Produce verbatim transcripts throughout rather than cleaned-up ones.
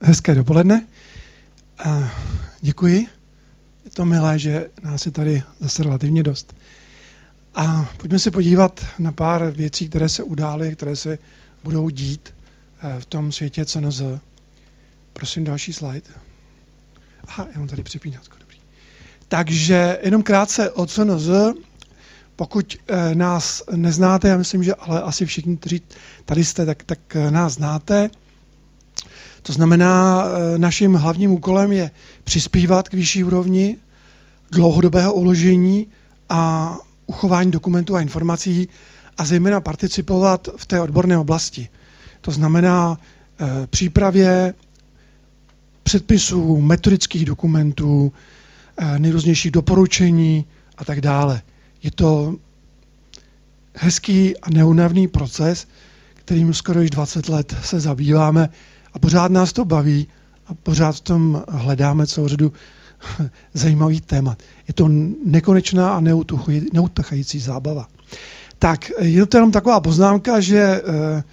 Hezké dopoledne. Děkuji. Je to milé, že nás je tady zase relativně dost. A pojďme se podívat na pár věcí, které se udály, které se budou dít v tom světě C N Z. Prosím, další slide. Aha, já mám tady přepínátko, dobrý. Takže jenom krátce o C N Z. Pokud nás neznáte, já myslím, že ale asi všichni, kteří tady jste, tak, tak nás znáte. To znamená, naším hlavním úkolem je přispívat k vyšší úrovni dlouhodobého uložení a uchování dokumentů a informací a zejména participovat v té odborné oblasti. To znamená e, přípravě předpisů, metodických dokumentů, e, nejrůznějších doporučení a tak dále. Je to hezký a neúnavný proces, kterým skoro již dvacet let se zabýváme a pořád nás to baví a pořád v tom hledáme celou řadu zajímavých témat. Je to nekonečná a neutachající zábava. Tak, je to jenom taková poznámka, že e, e,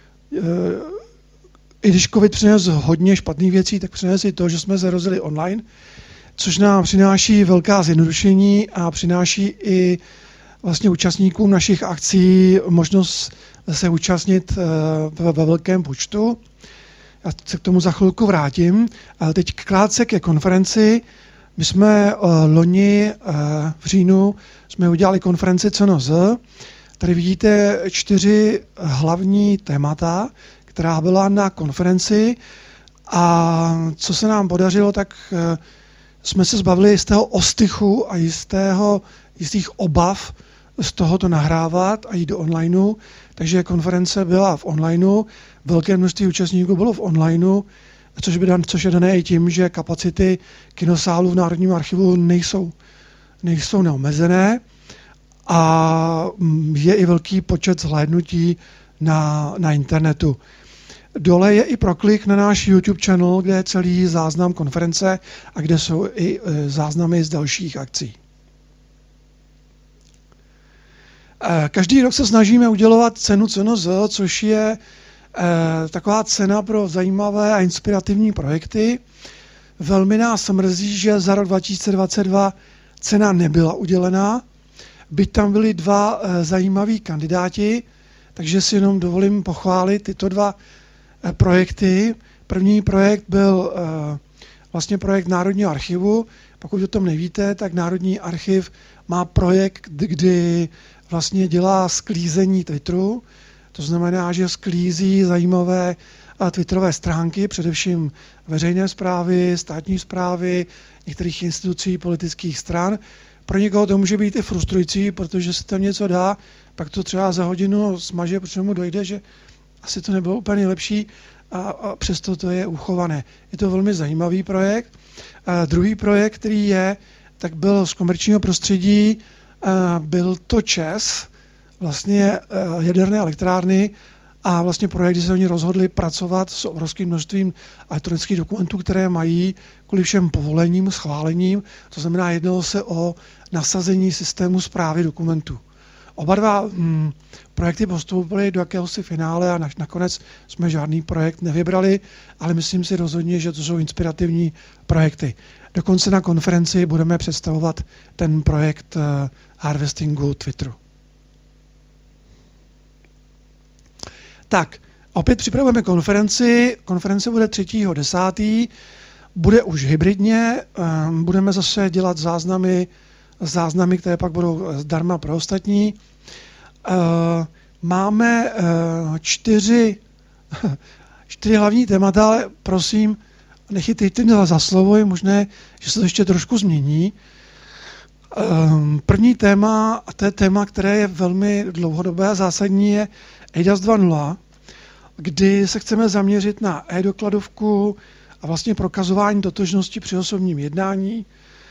i když COVID přinesl hodně špatných věcí, tak přinesl i to, že jsme se rozjeli online, což nám přináší velká zjednodušení a přináší i vlastně účastníkům našich akcí možnost se účastnit ve, ve velkém počtu. Já se k tomu za chvilku vrátím. Ale teď krátce ke konferenci. My jsme uh, loni uh, v říjnu jsme udělali konferenci C N Z. Tady vidíte čtyři hlavní témata, která byla na konferenci. A co se nám podařilo, tak uh, jsme se zbavili jistého ostychu a jistého, jistých obav z tohoto nahrávat a jít do onlineu. Takže konference byla v onlineu, velké množství účastníků bylo v onlineu, což, by dan, což je dané i tím, že kapacity kinosálu v Národním archivu nejsou, nejsou neomezené a je i velký počet zhlédnutí na, na internetu. Dole je i proklik na náš YouTube channel, kde je celý záznam konference a kde jsou i e, záznamy z dalších akcí. Každý rok se snažíme udělovat cenu C N Z, což je eh, taková cena pro zajímavé a inspirativní projekty. Velmi nás mrzí, že za rok dva tisíce dvacet dva cena nebyla udělená, byť tam byli dva eh, zajímaví kandidáti, takže si jenom dovolím pochválit tyto dva eh, projekty. První projekt byl eh, vlastně projekt Národního archivu. Pokud o tom nevíte, tak Národní archiv má projekt, kdy vlastně dělá sklízení Twitteru, to znamená, že sklízí zajímavé twitterové stránky, především veřejné správy, státní správy, některých institucí, politických stran. Pro někoho to může být i frustrující, protože se tam něco dá, pak to třeba za hodinu smaže, protože mu dojde, že asi to nebylo úplně nejlepší a, a přesto to je uchované. Je to velmi zajímavý projekt. A druhý projekt, který je, tak byl z komerčního prostředí. Byl to ČEZ, vlastně jaderné elektrárny a vlastně projekt, kdy se oni rozhodli pracovat s obrovským množstvím elektronických dokumentů, které mají kvůli všem povolením, schválením. To znamená, jednalo se o nasazení systému správy dokumentů. Oba dva hm, projekty postoupily do jakéhosi finále a nakonec jsme žádný projekt nevybrali, ale myslím si rozhodně, že to jsou inspirativní projekty. Dokonce na konferenci budeme představovat ten projekt harvestingu Twitteru. Tak, opět připravujeme konferenci. Konference bude třetího desátého Bude už hybridně. Budeme zase dělat záznamy, záznamy, které pak budou zdarma pro ostatní. Máme čtyři, čtyři hlavní témata, ale prosím, nechytejte mě za slovo, je možné, že se to ještě trošku změní. První téma, a to je téma, které je velmi dlouhodobé a zásadní, je E D A S dva tečka nula, kdy se chceme zaměřit na e-dokladovku a vlastně prokazování totožnosti při osobním jednání.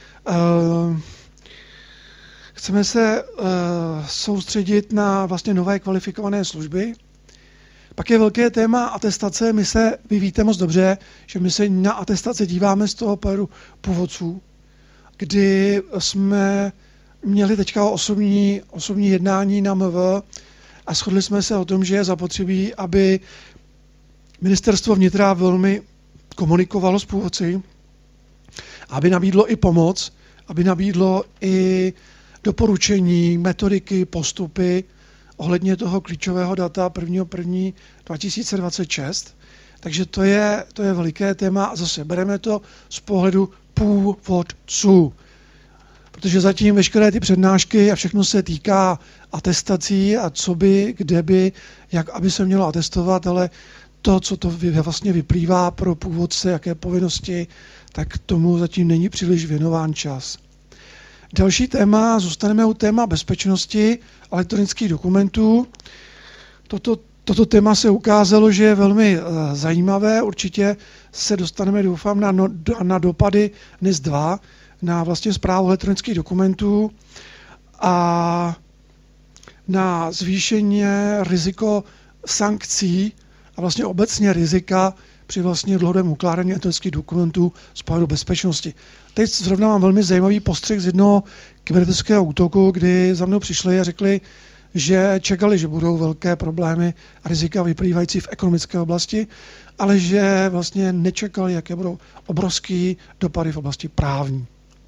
Chceme se soustředit na vlastně nové kvalifikované služby. Pak je velké téma atestace. My se, vy víte moc dobře, že my se na atestace díváme z toho pohledu původců, kdy jsme měli teďka osobní, osobní jednání na M V a shodli jsme se o tom, že je zapotřebí, aby ministerstvo vnitra velmi komunikovalo s původci, aby nabídlo i pomoc, aby nabídlo i doporučení, metodiky, postupy ohledně toho klíčového data prvního prvního dva tisíce dvacet šest. Takže to je, to je veliké téma a zase bereme to z pohledu původců. Protože zatím veškeré ty přednášky a všechno se týká atestací a co by, kde by, jak aby se mělo atestovat, ale to, co to vlastně vyplývá pro původce, jaké povinnosti, tak tomu zatím není příliš věnován čas. Další téma, zůstaneme u téma bezpečnosti elektronických dokumentů. Toto, toto téma se ukázalo, že je velmi zajímavé. Určitě se dostaneme, doufám, na, no, na dopady N I S dva, na vlastně správu elektronických dokumentů a na zvýšení riziko sankcí a vlastně obecně rizika při vlastně dlouhodobém ukládání elektronických dokumentů z pohledu bezpečnosti. Teď zrovna mám velmi zajímavý postřeh z jednoho kybernetického útoku, kdy za mnou přišli a řekli, že čekali, že budou velké problémy a rizika vyplývající v ekonomické oblasti, ale že vlastně nečekali, jaké budou obrovské dopady v oblasti právní.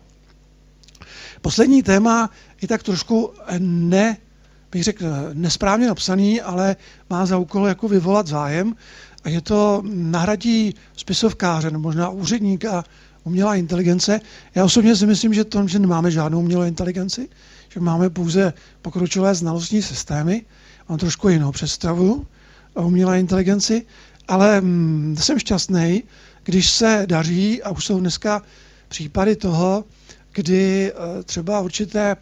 Poslední téma je tak trošku ne, bych řekl, nesprávně napsaný, ale má za úkol jako vyvolat zájem. A je to nahradí spisovkáře, nebo možná úředníka umělá inteligence. Já osobně si myslím, že, to, že nemáme žádnou umělou inteligenci, že máme pouze pokročilé znalostní systémy. Mám trošku jinou představu o umělé inteligenci, ale hm, jsem šťastný, když se daří, a už jsou dneska případy toho, kdy třeba určité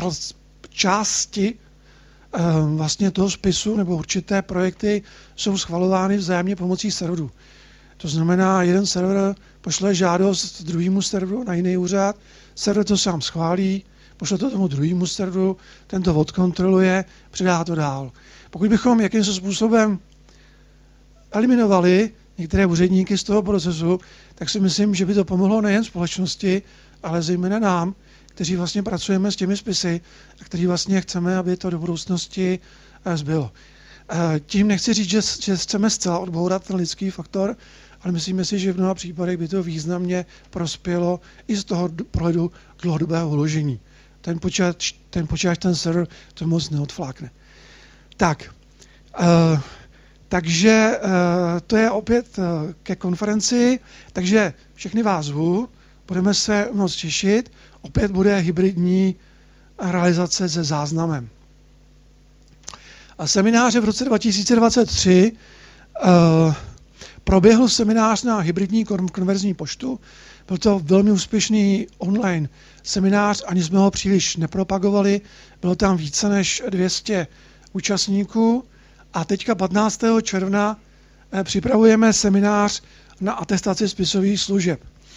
části vlastně toho spisu nebo určité projekty jsou schvalovány vzájemně pomocí serverů. To znamená, jeden server pošle žádost druhému serveru na jiný úřad, server to sám schválí, pošle to tomu druhému serveru, ten to odkontroluje, předá to dál. Pokud bychom jakýmsi způsobem eliminovali některé úředníky z toho procesu, tak si myslím, že by to pomohlo nejen společnosti, ale zejména nám, kteří vlastně pracujeme s těmi spisy a kteří vlastně chceme, aby to do budoucnosti zbylo. Tím nechci říct, že, že chceme zcela odbourat ten lidský faktor, ale myslíme si, že v mnoha případech by to významně prospělo i z toho pohledu dlouhodobého uložení. Ten počítač, ten, počítač, ten server to moc neodflákne. Tak, uh, takže uh, to je opět uh, ke konferenci, takže všechny vás zvu, budeme se moc těšit. Opět bude hybridní realizace se záznamem. A semináře v roce dva tisíce dvacet tři uh, proběhl seminář na hybridní konverzní poštu. Byl to velmi úspěšný online seminář, ani jsme ho příliš nepropagovali. Bylo tam více než dvě stě účastníků a teďka patnáctého června uh, připravujeme seminář na atestaci spisových služeb.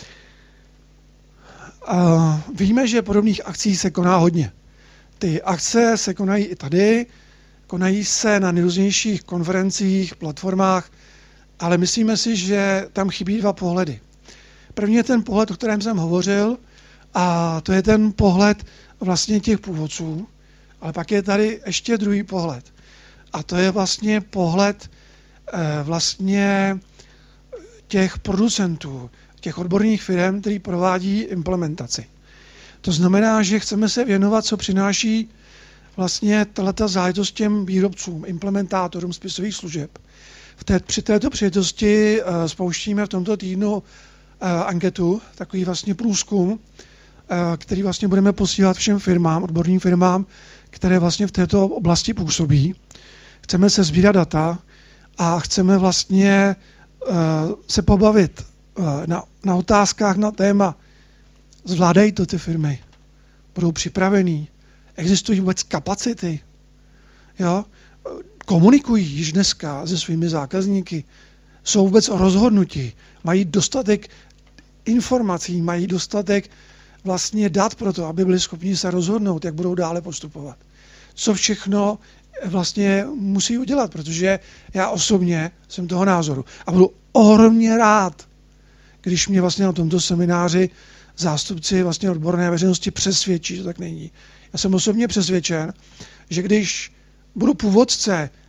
Uh, víme, že podobných akcí se koná hodně. Ty akce se konají i tady, konají se na nejrůznějších konferencích, platformách, ale myslíme si, že tam chybí dva pohledy. První je ten pohled, o kterém jsem hovořil, a to je ten pohled vlastně těch původců, ale pak je tady ještě druhý pohled. A to je vlastně pohled eh, vlastně těch producentů, těch odborných firm, který provádí implementaci. To znamená, že chceme se věnovat, co přináší vlastně tato záležitost těm výrobcům, implementátorům spisových služeb. V té, při této příležitosti uh, spouštíme v tomto týdnu uh, anketu, takový vlastně průzkum, uh, který vlastně budeme posílat všem firmám, odborným firmám, které vlastně v této oblasti působí. Chceme se sbírat data a chceme vlastně uh, se pobavit Na, na otázkách na téma, zvládají to ty firmy, budou připravení, existují vůbec kapacity, jo? Komunikují již dneska se svými zákazníky, jsou vůbec rozhodnutí, mají dostatek informací, mají dostatek vlastně dat pro to, aby byli schopni se rozhodnout, jak budou dále postupovat. Co všechno vlastně musí udělat, protože já osobně jsem toho názoru a budu ohromně rád, když mě vlastně na tomto semináři zástupci vlastně odborné veřejnosti přesvědčí, že tak není. Já jsem osobně přesvědčen, že když budu původce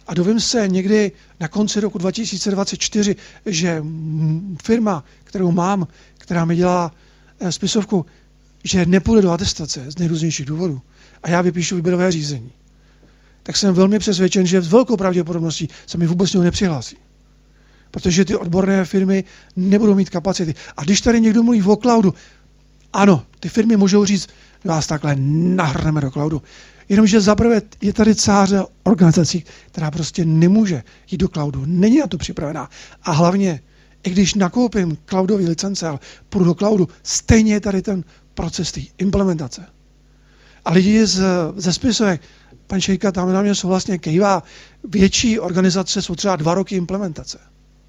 a dovím se někdy na konci roku dva tisíce dvacet čtyři, že firma, kterou mám, která mi dělá spisovku, že nepůjde do atestace z nejrůznějších důvodů a já vypíšu výběrové řízení, tak jsem velmi přesvědčen, že s velkou pravděpodobností se mi vůbec něho nepřihlásí. Protože ty odborné firmy nebudou mít kapacity. A když tady někdo mluví o cloudu, ano, ty firmy můžou říct, že vás takhle nahrneme do cloudu. Jenomže zaprvé je tady cáře organizací, která prostě nemůže jít do cloudu, není na to připravená. A hlavně, i když nakoupím cloudové licence, ale půjdu do cloudu, stejně je tady ten proces té implementace. A lidi z, ze spisovek, pan Šejka tam na mě jsou vlastně kejvá, větší organizace jsou třeba dva roky implementace.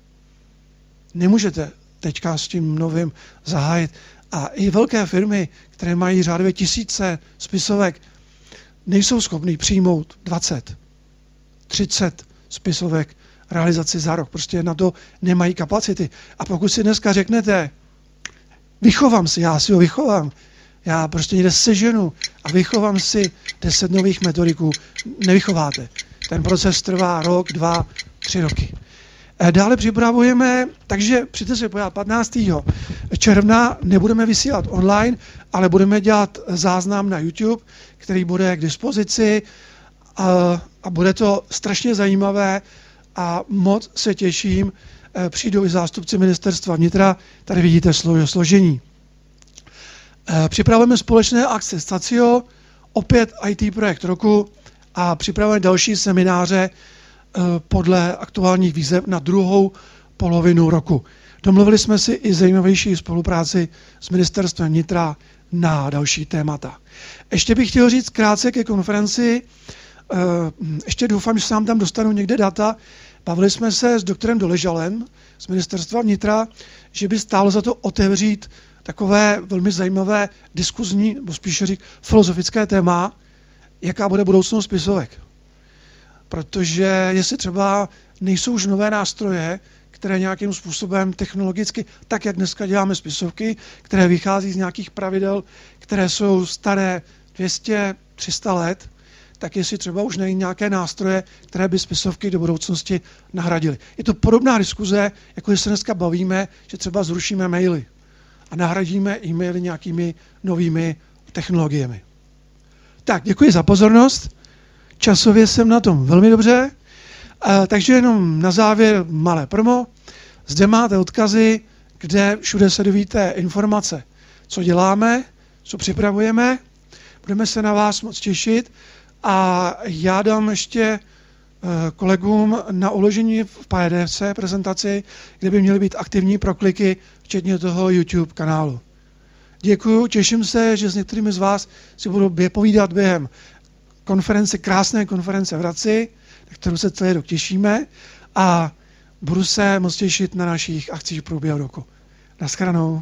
Nemůžete teďka s tím novým zahájit. A i velké firmy, které mají řádově tisíce spisovek, nejsou schopný přijmout dvacet, třicet spisovek realizaci za rok. Prostě na to nemají kapacity. A pokud si dneska řeknete, vychovám si, já si ho vychovám, já prostě někde seženu a vychovám si deset nových metodiků, nevychováte. Ten proces trvá rok, dva, tři roky. Dále připravujeme, takže přijďte se podívat, patnáctého června nebudeme vysílat online, ale budeme dělat záznam na YouTube, který bude k dispozici a, a bude to strašně zajímavé a moc se těším. Přijdou i zástupci ministerstva vnitra, tady vidíte složení. Připravujeme společné akce Stacio, opět í té projekt roku a připravujeme další semináře podle aktuálních výzev na druhou polovinu roku. Domluvili jsme si i zajímavější spolupráci s ministerstvem vnitra na další témata. Ještě bych chtěl říct krátce ke konferenci, ještě doufám, že se nám tam dostanu někde data. Bavili jsme se s doktorem Doležalem z ministerstva vnitra, že by stálo za to otevřít takové velmi zajímavé diskuzní, nebo spíše říct filozofické téma, jaká bude budoucnost spisovek. Protože jestli třeba nejsou už nové nástroje, které nějakým způsobem technologicky, tak jak dneska děláme spisovky, které vychází z nějakých pravidel, které jsou staré dvě stě, tři sta let, tak jestli třeba už nejsou nějaké nástroje, které by spisovky do budoucnosti nahradily. Je to podobná diskuze, jako když se dneska bavíme, že třeba zrušíme maily a nahradíme e-maily nějakými novými technologiemi. Tak, děkuji za pozornost. Časově jsem na tom velmi dobře, takže jenom na závěr malé promo. Zde máte odkazy, kde všude se dovíte informace, co děláme, co připravujeme. Budeme se na vás moc těšit a já dám ještě kolegům na uložení v P D F prezentaci, kde by měly být aktivní prokliky, včetně toho YouTube kanálu. Děkuju, těším se, že s některými z vás si budu povídat během konference, krásné konference v Hradci, na kterou se celý rok těšíme a budu se moc těšit na našich akcích v průběhu roku. Naschledanou.